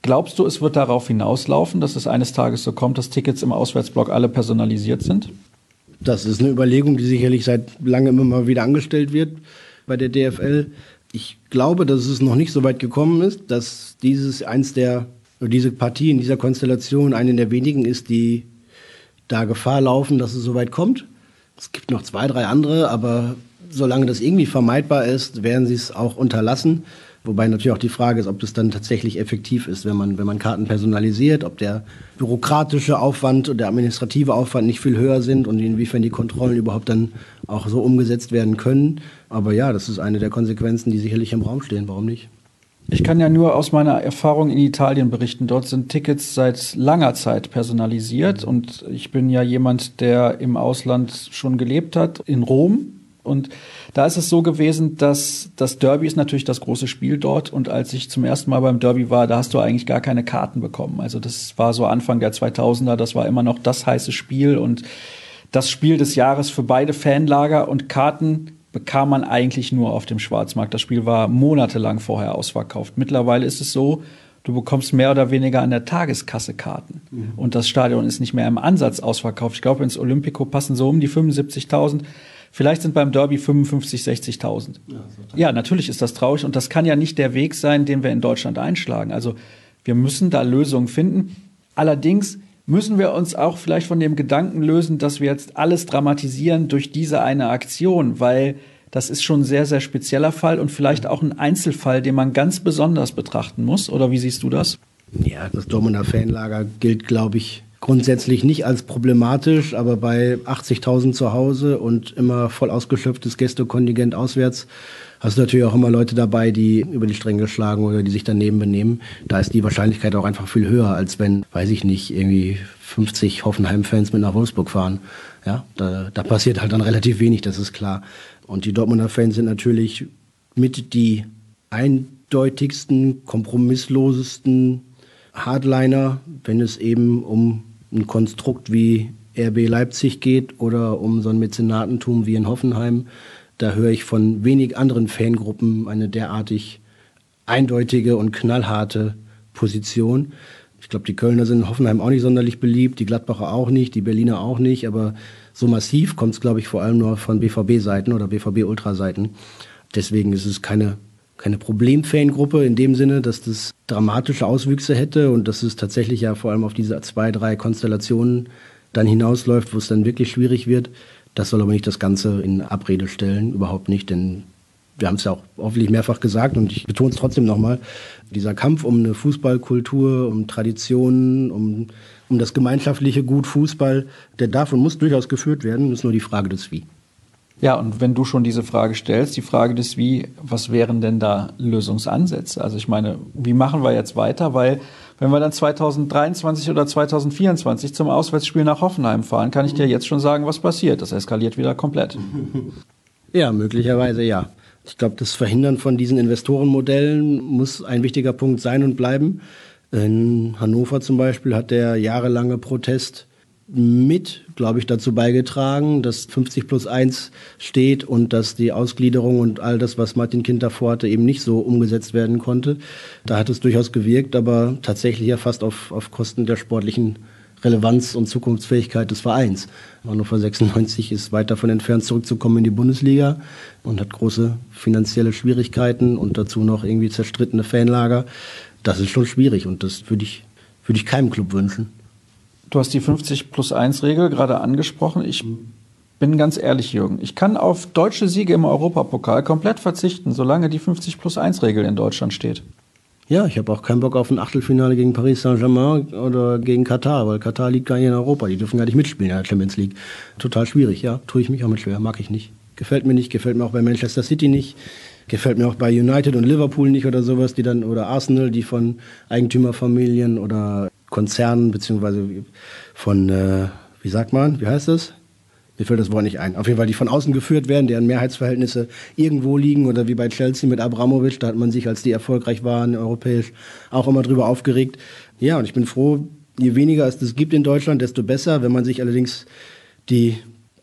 Glaubst du, es wird darauf hinauslaufen, dass es eines Tages so kommt, dass Tickets im Auswärtsblock alle personalisiert sind? Das ist eine Überlegung, die sicherlich seit langem immer mal wieder angestellt wird bei der D F L. Ich glaube, dass es noch nicht so weit gekommen ist, dass dieses eins der, diese Partie in dieser Konstellation eine der wenigen ist, die da Gefahr laufen, dass es so weit kommt. Es gibt noch zwei, drei andere, aber solange das irgendwie vermeidbar ist, werden sie es auch unterlassen. Wobei natürlich auch die Frage ist, ob das dann tatsächlich effektiv ist, wenn man, wenn man Karten personalisiert, ob der bürokratische Aufwand und der administrative Aufwand nicht viel höher sind und inwiefern die Kontrollen überhaupt dann auch so umgesetzt werden können. Aber ja, das ist eine der Konsequenzen, die sicherlich im Raum stehen. Warum nicht? Ich kann ja nur aus meiner Erfahrung in Italien berichten. Dort sind Tickets seit langer Zeit personalisiert. Und ich bin ja jemand, der im Ausland schon gelebt hat, in Rom. Und da ist es so gewesen, dass das Derby ist natürlich das große Spiel dort. Und als ich zum ersten Mal beim Derby war, da hast du eigentlich gar keine Karten bekommen. Also das war so Anfang der zweitausender, das war immer noch das heiße Spiel und das Spiel des Jahres für beide Fanlager. Und Karten bekam man eigentlich nur auf dem Schwarzmarkt. Das Spiel war monatelang vorher ausverkauft. Mittlerweile ist es so, du bekommst mehr oder weniger an der Tageskasse Karten. Mhm. Und das Stadion ist nicht mehr im Ansatz ausverkauft. Ich glaube, ins Olympico passen so um die fünfundsiebzigtausend. Vielleicht sind beim Derby fünfundfünfzig, sechzigtausend. Ja, so ja, natürlich ist das traurig. Und das kann ja nicht der Weg sein, den wir in Deutschland einschlagen. Also wir müssen da Lösungen finden. Allerdings müssen wir uns auch vielleicht von dem Gedanken lösen, dass wir jetzt alles dramatisieren durch diese eine Aktion, weil das ist schon ein sehr, sehr spezieller Fall und vielleicht auch ein Einzelfall, den man ganz besonders betrachten muss. Oder wie siehst du das? Ja, das Dortmunder Fanlager gilt, glaube ich, grundsätzlich nicht als problematisch, aber bei achtzigtausend zu Hause und immer voll ausgeschöpftes Gästekontingent auswärts hast du natürlich auch immer Leute dabei, die über die Stränge schlagen oder die sich daneben benehmen. Da ist die Wahrscheinlichkeit auch einfach viel höher, als wenn, weiß ich nicht, irgendwie fünfzig Hoffenheim-Fans mit nach Wolfsburg fahren. Ja, da, da passiert halt dann relativ wenig, das ist klar. Und die Dortmunder Fans sind natürlich mit die eindeutigsten, kompromisslosesten Hardliner, wenn es eben um ein Konstrukt wie R B Leipzig geht oder um so ein Mäzenatentum wie in Hoffenheim. Da höre ich von wenig anderen Fangruppen eine derartig eindeutige und knallharte Position. Ich glaube, die Kölner sind in Hoffenheim auch nicht sonderlich beliebt, die Gladbacher auch nicht, die Berliner auch nicht, aber so massiv kommt es, glaube ich, vor allem nur von B V B-Seiten oder B V B-Ultra-Seiten. Deswegen ist es keine, keine Problem-Fangruppe in dem Sinne, dass das dramatische Auswüchse hätte und dass es tatsächlich ja vor allem auf diese zwei, drei Konstellationen dann hinausläuft, wo es dann wirklich schwierig wird. Das soll aber nicht das Ganze in Abrede stellen, überhaupt nicht, denn wir haben es ja auch hoffentlich mehrfach gesagt und ich betone es trotzdem nochmal, dieser Kampf um eine Fußballkultur, um Traditionen, um, um das gemeinschaftliche Gut Fußball, der darf und muss durchaus geführt werden, das ist nur die Frage des Wie. Ja, und wenn du schon diese Frage stellst, die Frage des Wie, was wären denn da Lösungsansätze? Also ich meine, wie machen wir jetzt weiter? Weil wenn wir dann zweitausenddreiundzwanzig oder zweitausendvierundzwanzig zum Auswärtsspiel nach Hoffenheim fahren, kann ich dir jetzt schon sagen, was passiert. Das eskaliert wieder komplett. Ja, möglicherweise ja. Ich glaube, das Verhindern von diesen Investorenmodellen muss ein wichtiger Punkt sein und bleiben. In Hannover zum Beispiel hat der jahrelange Protest mit, glaube ich, dazu beigetragen, dass fünfzig plus eins steht und dass die Ausgliederung und all das, was Martin Kind davor hatte, eben nicht so umgesetzt werden konnte. Da hat es durchaus gewirkt, aber tatsächlich ja fast auf, auf Kosten der sportlichen Relevanz und Zukunftsfähigkeit des Vereins. Hannover sechsundneunzig ist weit davon entfernt, zurückzukommen in die Bundesliga und hat große finanzielle Schwierigkeiten und dazu noch irgendwie zerstrittene Fanlager. Das ist schon schwierig und das würde ich, würde ich keinem Club wünschen. Du hast die fünfzig plus eins Regel gerade angesprochen. Ich bin ganz ehrlich, Jürgen, ich kann auf deutsche Siege im Europapokal komplett verzichten, solange die fünfzig plus eins Regel in Deutschland steht. Ja, ich habe auch keinen Bock auf ein Achtelfinale gegen Paris Saint-Germain oder gegen Katar, weil Katar liegt gar nicht in Europa. Die dürfen gar nicht mitspielen in der Champions League. Total schwierig, ja. Tue ich mich auch mit schwer, mag ich nicht. Gefällt mir nicht, gefällt mir auch bei Manchester City nicht. Gefällt mir auch bei United und Liverpool nicht oder sowas, die dann, oder Arsenal, die von Eigentümerfamilien oder Konzernen, beziehungsweise von, äh, wie sagt man, wie heißt das? Mir fällt das Wort nicht ein. Auf jeden Fall, die von außen geführt werden, deren Mehrheitsverhältnisse irgendwo liegen oder wie bei Chelsea mit Abramovich, da hat man sich, als die erfolgreich waren, europäisch, auch immer drüber aufgeregt. Ja, und ich bin froh, je weniger es das gibt in Deutschland, desto besser. Wenn man sich allerdings die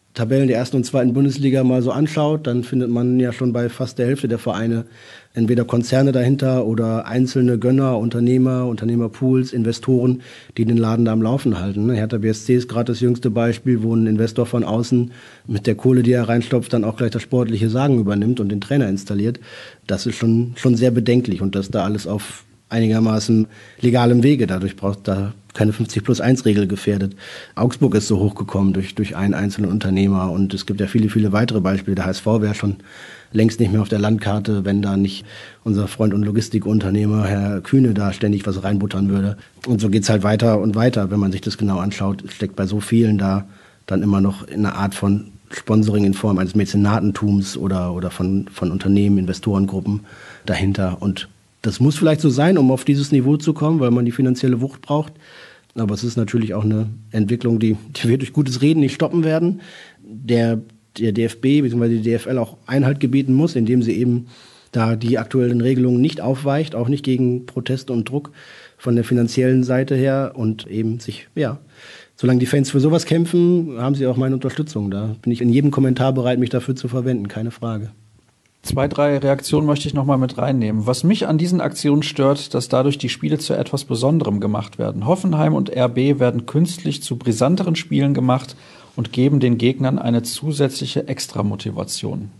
Tabellen der ersten und zweiten Bundesliga mal so anschaut, dann findet man ja schon bei fast der Hälfte der Vereine entweder Konzerne dahinter oder einzelne Gönner, Unternehmer, Unternehmerpools, Investoren, die den Laden da am Laufen halten. Hertha B S C ist gerade das jüngste Beispiel, wo ein Investor von außen mit der Kohle, die er reinstopft, dann auch gleich das sportliche Sagen übernimmt und den Trainer installiert. Das ist schon, schon sehr bedenklich und das da alles auf einigermaßen legalem Wege. Dadurch braucht da keine fünfzig plus eins Regel gefährdet. Augsburg ist so hochgekommen durch, durch einen einzelnen Unternehmer und es gibt ja viele, viele weitere Beispiele. Der H S V wäre schon längst nicht mehr auf der Landkarte, wenn da nicht unser Freund und Logistikunternehmer Herr Kühne da ständig was reinbuttern würde. Und so geht's halt weiter und weiter. Wenn man sich das genau anschaut, steckt bei so vielen da dann immer noch eine Art von Sponsoring in Form eines Mäzenatentums oder, oder von, von Unternehmen, Investorengruppen dahinter. Und das muss vielleicht so sein, um auf dieses Niveau zu kommen, weil man die finanzielle Wucht braucht. Aber es ist natürlich auch eine Entwicklung, die, die wir durch gutes Reden nicht stoppen werden. Der, der D F B bzw. die D F L auch Einhalt gebieten muss, indem sie eben da die aktuellen Regelungen nicht aufweicht, auch nicht gegen Proteste und Druck von der finanziellen Seite her und eben sich, ja, solange die Fans für sowas kämpfen, haben sie auch meine Unterstützung. Da bin ich in jedem Kommentar bereit, mich dafür zu verwenden, keine Frage. Zwei, drei Reaktionen möchte ich noch mal mit reinnehmen. Was mich an diesen Aktionen stört, dass dadurch die Spiele zu etwas Besonderem gemacht werden. Hoffenheim und R B werden künstlich zu brisanteren Spielen gemacht und geben den Gegnern eine zusätzliche Extramotivation.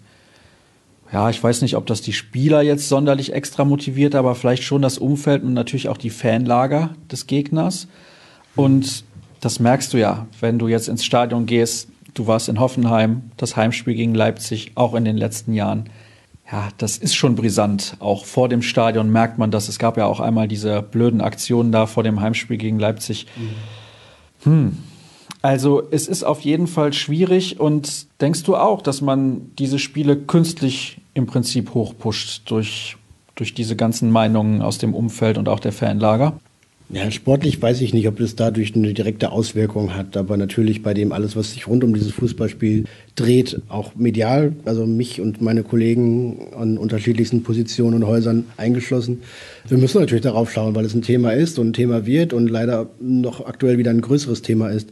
Ja, ich weiß nicht, ob das die Spieler jetzt sonderlich extra motiviert, aber vielleicht schon das Umfeld und natürlich auch die Fanlager des Gegners. Und das merkst du ja, wenn du jetzt ins Stadion gehst. Du warst in Hoffenheim, das Heimspiel gegen Leipzig, auch in den letzten Jahren. Ja, das ist schon brisant. Auch vor dem Stadion merkt man das. Es gab ja auch einmal diese blöden Aktionen da vor dem Heimspiel gegen Leipzig. Mhm. Hm. Also es ist auf jeden Fall schwierig. Und denkst du auch, dass man diese Spiele künstlich im Prinzip hochpusht durch, durch diese ganzen Meinungen aus dem Umfeld und auch der Fanlager? Ja, sportlich weiß ich nicht, ob das dadurch eine direkte Auswirkung hat, aber natürlich bei dem alles, was sich rund um dieses Fußballspiel dreht, auch medial, also mich und meine Kollegen an unterschiedlichsten Positionen und Häusern eingeschlossen. Wir müssen natürlich darauf schauen, weil es ein Thema ist und ein Thema wird und leider noch aktuell wieder ein größeres Thema ist.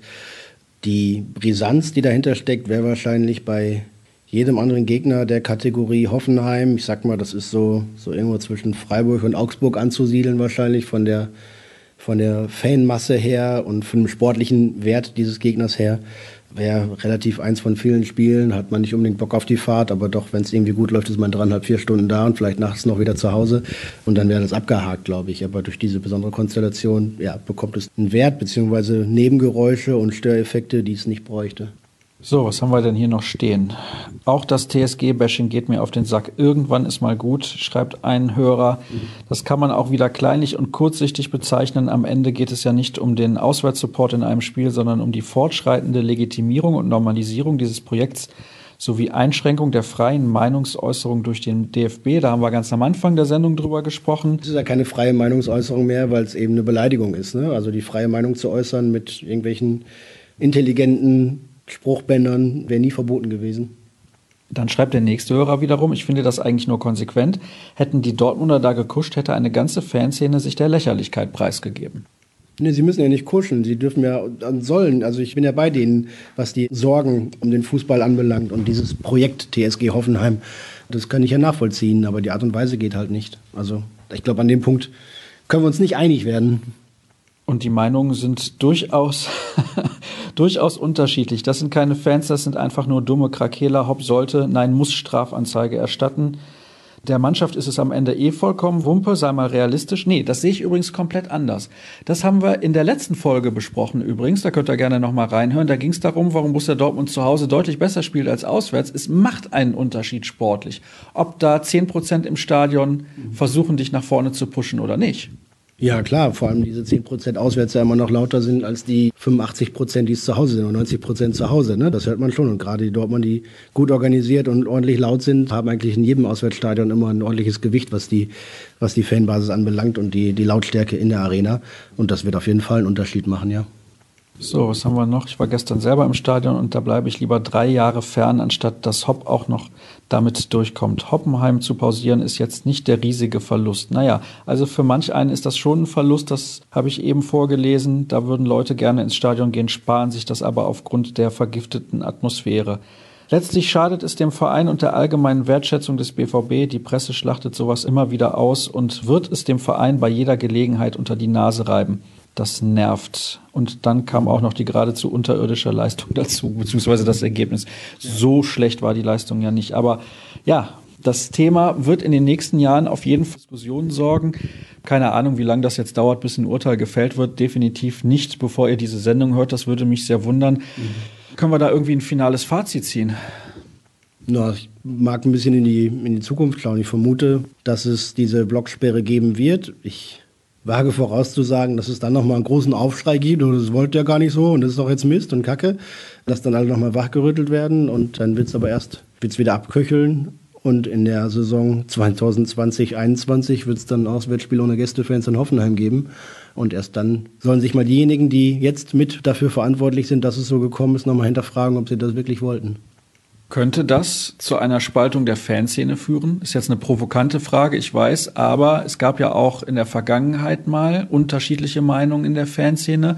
Die Brisanz, die dahinter steckt, wäre wahrscheinlich bei jedem anderen Gegner der Kategorie Hoffenheim, ich sag mal, das ist so, so irgendwo zwischen Freiburg und Augsburg anzusiedeln wahrscheinlich von der von der Fanmasse her und von dem sportlichen Wert dieses Gegners her, wäre relativ eins von vielen Spielen, hat man nicht unbedingt Bock auf die Fahrt, aber doch, wenn es irgendwie gut läuft, ist man dreieinhalb, vier Stunden da und vielleicht nachts noch wieder zu Hause und dann wäre das abgehakt, glaube ich. Aber durch diese besondere Konstellation, ja, bekommt es einen Wert, beziehungsweise Nebengeräusche und Störeffekte, die es nicht bräuchte. So, was haben wir denn hier noch stehen? Auch das T S G-Bashing geht mir auf den Sack. Irgendwann ist mal gut, schreibt ein Hörer. Das kann man auch wieder kleinlich und kurzsichtig bezeichnen. Am Ende geht es ja nicht um den Auswärtssupport in einem Spiel, sondern um die fortschreitende Legitimierung und Normalisierung dieses Projekts sowie Einschränkung der freien Meinungsäußerung durch den D F B. Da haben wir ganz am Anfang der Sendung drüber gesprochen. Es ist ja keine freie Meinungsäußerung mehr, weil es eben eine Beleidigung ist, ne? Also die freie Meinung zu äußern mit irgendwelchen intelligenten Spruchbändern wäre nie verboten gewesen. Dann schreibt der nächste Hörer wiederum, ich finde das eigentlich nur konsequent. Hätten die Dortmunder da gekuscht, hätte eine ganze Fanszene sich der Lächerlichkeit preisgegeben. Nee, sie müssen ja nicht kuscheln, sie dürfen ja, sollen. Also ich bin ja bei denen, was die Sorgen um den Fußball anbelangt. Und dieses Projekt T S G Hoffenheim, das kann ich ja nachvollziehen, aber die Art und Weise geht halt nicht. Also ich glaube, an dem Punkt können wir uns nicht einig werden. Und die Meinungen sind durchaus, durchaus unterschiedlich. Das sind keine Fans, das sind einfach nur dumme Krakeler. Hopp sollte, nein, muss Strafanzeige erstatten. Der Mannschaft ist es am Ende eh vollkommen Wumpe, sei mal realistisch. Nee, das sehe ich übrigens komplett anders. Das haben wir in der letzten Folge besprochen übrigens. Da könnt ihr gerne noch mal reinhören. Da ging es darum, warum Borussia Dortmund zu Hause deutlich besser spielt als auswärts. Es macht einen Unterschied sportlich. Ob da zehn Prozent im Stadion versuchen, dich nach vorne zu pushen oder nicht. Ja, klar, vor allem diese zehn Prozent auswärts ja immer noch lauter sind als die fünfundachtzig Prozent, die es zu Hause sind, und neunzig Prozent zu Hause, ne? Das hört man schon. Und gerade die Dortmund, die gut organisiert und ordentlich laut sind, haben eigentlich in jedem Auswärtsstadion immer ein ordentliches Gewicht, was die, was die Fanbasis anbelangt und die, die Lautstärke in der Arena. Und das wird auf jeden Fall einen Unterschied machen, ja. So, was haben wir noch? Ich war gestern selber im Stadion und da bleibe ich lieber drei Jahre fern, anstatt dass Hopp auch noch damit durchkommt. Hoppenheim zu pausieren ist jetzt nicht der riesige Verlust. Naja, also für manch einen ist das schon ein Verlust, das habe ich eben vorgelesen. Da würden Leute gerne ins Stadion gehen, sparen sich das aber aufgrund der vergifteten Atmosphäre. Letztlich schadet es dem Verein und der allgemeinen Wertschätzung des B V B. Die Presse schlachtet sowas immer wieder aus und wird es dem Verein bei jeder Gelegenheit unter die Nase reiben. Das nervt. Und dann kam auch noch die geradezu unterirdische Leistung dazu, beziehungsweise das Ergebnis. So schlecht war die Leistung ja nicht. Aber ja, das Thema wird in den nächsten Jahren auf jeden Fall für Diskussionen sorgen. Keine Ahnung, wie lange das jetzt dauert, bis ein Urteil gefällt wird. Definitiv nicht, bevor ihr diese Sendung hört. Das würde mich sehr wundern. Mhm. Können wir da irgendwie ein finales Fazit ziehen? Na, ich mag ein bisschen in die, in die Zukunft schauen. Ich vermute, dass es diese Blocksperre geben wird. Ich wage vorauszusagen, dass es dann nochmal einen großen Aufschrei gibt und das wollt ihr gar nicht so und das ist doch jetzt Mist und Kacke, dass dann alle nochmal wachgerüttelt werden und dann wird es aber erst wird's wieder abköcheln und in der Saison zwanzig zwanzig einundzwanzig wird es dann ein Auswärtsspiel ohne Gästefans in Hoffenheim geben und erst dann sollen sich mal diejenigen, die jetzt mit dafür verantwortlich sind, dass es so gekommen ist, nochmal hinterfragen, ob sie das wirklich wollten. Könnte das zu einer Spaltung der Fanszene führen? Ist jetzt eine provokante Frage, ich weiß, aber es gab ja auch in der Vergangenheit mal unterschiedliche Meinungen in der Fanszene,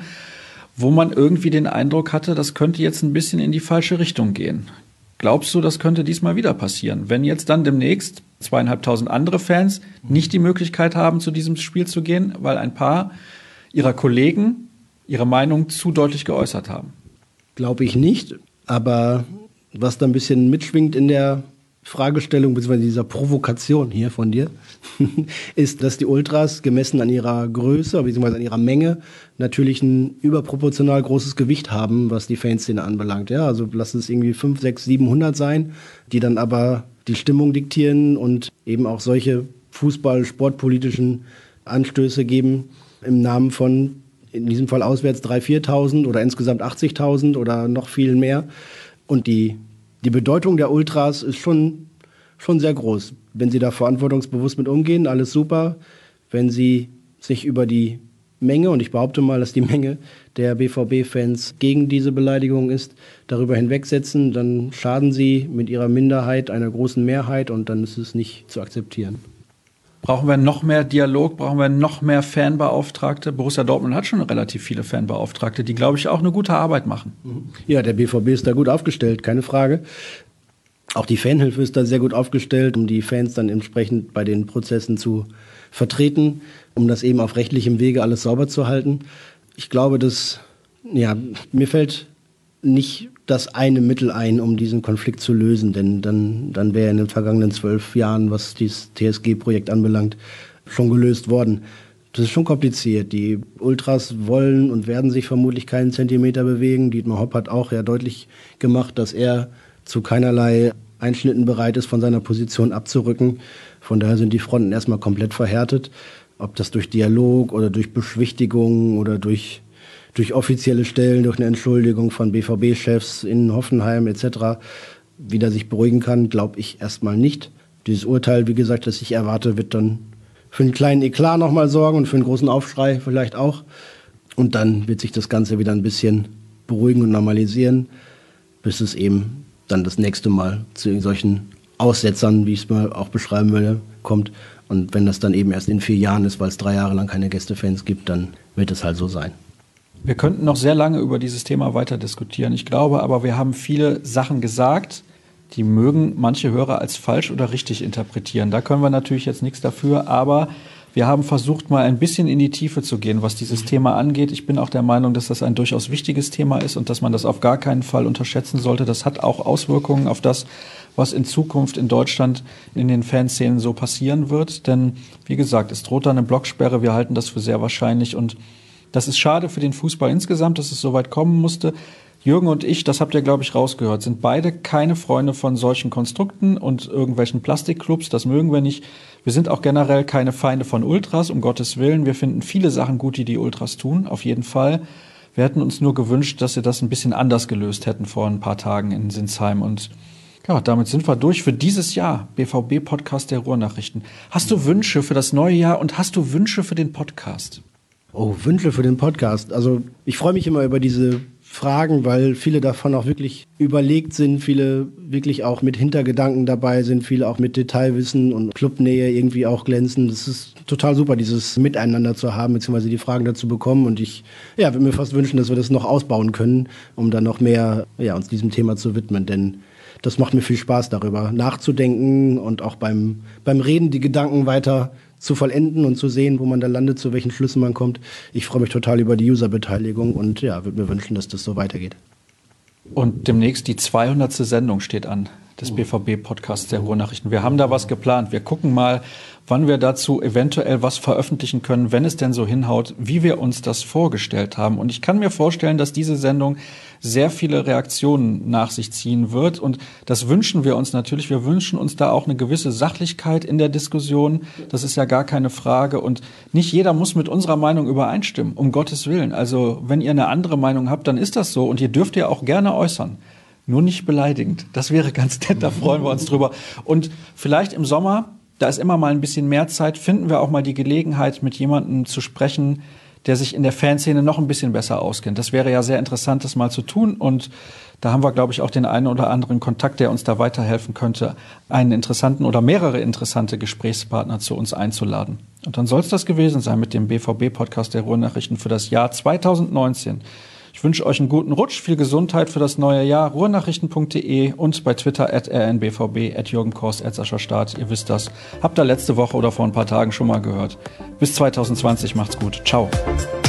wo man irgendwie den Eindruck hatte, das könnte jetzt ein bisschen in die falsche Richtung gehen. Glaubst du, das könnte diesmal wieder passieren, wenn jetzt dann demnächst zweieinhalbtausend andere Fans nicht die Möglichkeit haben, zu diesem Spiel zu gehen, weil ein paar ihrer Kollegen ihre Meinung zu deutlich geäußert haben? Glaube ich nicht, aber was da ein bisschen mitschwingt in der Fragestellung, beziehungsweise dieser Provokation hier von dir, ist, dass die Ultras gemessen an ihrer Größe, beziehungsweise an ihrer Menge, natürlich ein überproportional großes Gewicht haben, was die Fanszene anbelangt. Ja, also lass es irgendwie fünf, sechs, siebenhundert sein, die dann aber die Stimmung diktieren und eben auch solche Fußball-, sportpolitischen Anstöße geben im Namen von, in diesem Fall auswärts dreitausend, viertausend oder insgesamt achtzigtausend oder noch viel mehr. Und die, die Bedeutung der Ultras ist schon, schon sehr groß. Wenn sie da verantwortungsbewusst mit umgehen, alles super. Wenn sie sich über die Menge, und ich behaupte mal, dass die Menge der B V B-Fans gegen diese Beleidigung ist, darüber hinwegsetzen, dann schaden sie mit ihrer Minderheit einer großen Mehrheit und dann ist es nicht zu akzeptieren. Brauchen wir noch mehr Dialog? Brauchen wir noch mehr Fanbeauftragte? Borussia Dortmund hat schon relativ viele Fanbeauftragte, die, glaube ich, auch eine gute Arbeit machen. Ja, der B V B ist da gut aufgestellt, keine Frage. Auch die Fanhilfe ist da sehr gut aufgestellt, um die Fans dann entsprechend bei den Prozessen zu vertreten, um das eben auf rechtlichem Wege alles sauber zu halten. Ich glaube, dass, ja, mir fällt nicht das eine Mittel ein, um diesen Konflikt zu lösen, denn dann, dann wäre in den vergangenen zwölf Jahren, was dieses T S G-Projekt anbelangt, schon gelöst worden. Das ist schon kompliziert. Die Ultras wollen und werden sich vermutlich keinen Zentimeter bewegen. Dietmar Hopp hat auch ja deutlich gemacht, dass er zu keinerlei Einschnitten bereit ist, von seiner Position abzurücken. Von daher sind die Fronten erstmal komplett verhärtet. Ob das durch Dialog oder durch Beschwichtigung oder durch durch offizielle Stellen, durch eine Entschuldigung von B V B-Chefs in Hoffenheim et cetera wieder sich beruhigen kann, glaube ich erstmal nicht. Dieses Urteil, wie gesagt, das ich erwarte, wird dann für einen kleinen Eklat nochmal sorgen und für einen großen Aufschrei vielleicht auch. Und dann wird sich das Ganze wieder ein bisschen beruhigen und normalisieren, bis es eben dann das nächste Mal zu solchen Aussetzern, wie ich es mal auch beschreiben würde, kommt. Und wenn das dann eben erst in vier Jahren ist, weil es drei Jahre lang keine Gästefans gibt, dann wird es halt so sein. Wir könnten noch sehr lange über dieses Thema weiter diskutieren. Ich glaube aber, wir haben viele Sachen gesagt, die mögen manche Hörer als falsch oder richtig interpretieren. Da können wir natürlich jetzt nichts dafür, aber wir haben versucht, mal ein bisschen in die Tiefe zu gehen, was dieses Thema angeht. Ich bin auch der Meinung, dass das ein durchaus wichtiges Thema ist und dass man das auf gar keinen Fall unterschätzen sollte. Das hat auch Auswirkungen auf das, was in Zukunft in Deutschland in den Fanszenen so passieren wird. Denn, wie gesagt, es droht da eine Blocksperre. Wir halten das für sehr wahrscheinlich und das ist schade für den Fußball insgesamt, dass es so weit kommen musste. Jürgen und ich, das habt ihr, glaube ich, rausgehört, sind beide keine Freunde von solchen Konstrukten und irgendwelchen Plastikclubs. Das mögen wir nicht. Wir sind auch generell keine Feinde von Ultras, um Gottes Willen. Wir finden viele Sachen gut, die die Ultras tun, auf jeden Fall. Wir hätten uns nur gewünscht, dass sie das ein bisschen anders gelöst hätten vor ein paar Tagen in Sinsheim. Und ja, damit sind wir durch für dieses Jahr. B V B-Podcast der Ruhrnachrichten. Hast du Wünsche für das neue Jahr und hast du Wünsche für den Podcast? Oh, Wünsche für den Podcast. Also ich freue mich immer über diese Fragen, weil viele davon auch wirklich überlegt sind, viele wirklich auch mit Hintergedanken dabei sind, viele auch mit Detailwissen und Clubnähe irgendwie auch glänzen. Das ist total super, dieses Miteinander zu haben, beziehungsweise die Fragen dazu bekommen. Und ich ja, würde mir fast wünschen, dass wir das noch ausbauen können, um dann noch mehr ja, uns diesem Thema zu widmen. Denn das macht mir viel Spaß, darüber nachzudenken und auch beim, beim Reden die Gedanken weiter zu vollenden und zu sehen, wo man da landet, zu welchen Schlüssen man kommt. Ich freue mich total über die Userbeteiligung und ja, würde mir wünschen, dass das so weitergeht. Und demnächst die zweihundertste Sendung steht an, des B V B-Podcasts der Ruhrnachrichten. Wir haben da was geplant. Wir gucken mal, wann wir dazu eventuell was veröffentlichen können, wenn es denn so hinhaut, wie wir uns das vorgestellt haben. Und ich kann mir vorstellen, dass diese Sendung sehr viele Reaktionen nach sich ziehen wird. Und das wünschen wir uns natürlich. Wir wünschen uns da auch eine gewisse Sachlichkeit in der Diskussion. Das ist ja gar keine Frage. Und nicht jeder muss mit unserer Meinung übereinstimmen, um Gottes Willen. Also wenn ihr eine andere Meinung habt, dann ist das so. Und ihr dürft ihr auch gerne äußern. Nur nicht beleidigend. Das wäre ganz nett, da freuen wir uns drüber. Und vielleicht im Sommer, da ist immer mal ein bisschen mehr Zeit, finden wir auch mal die Gelegenheit, mit jemandem zu sprechen, der sich in der Fanszene noch ein bisschen besser auskennt. Das wäre ja sehr interessant, das mal zu tun. Und da haben wir, glaube ich, auch den einen oder anderen Kontakt, der uns da weiterhelfen könnte, einen interessanten oder mehrere interessante Gesprächspartner zu uns einzuladen. Und dann soll es das gewesen sein mit dem B V B-Podcast der Ruhrnachrichten für das Jahr zweitausendneunzehn. Ich wünsche euch einen guten Rutsch, viel Gesundheit für das neue Jahr. ruhrnachrichten punkt de und bei Twitter at r n b v b, at Jürgen Kors, at Sascha Staat. Ihr wisst das. Habt ihr letzte Woche oder vor ein paar Tagen schon mal gehört. Bis zweitausendzwanzig, macht's gut. Ciao.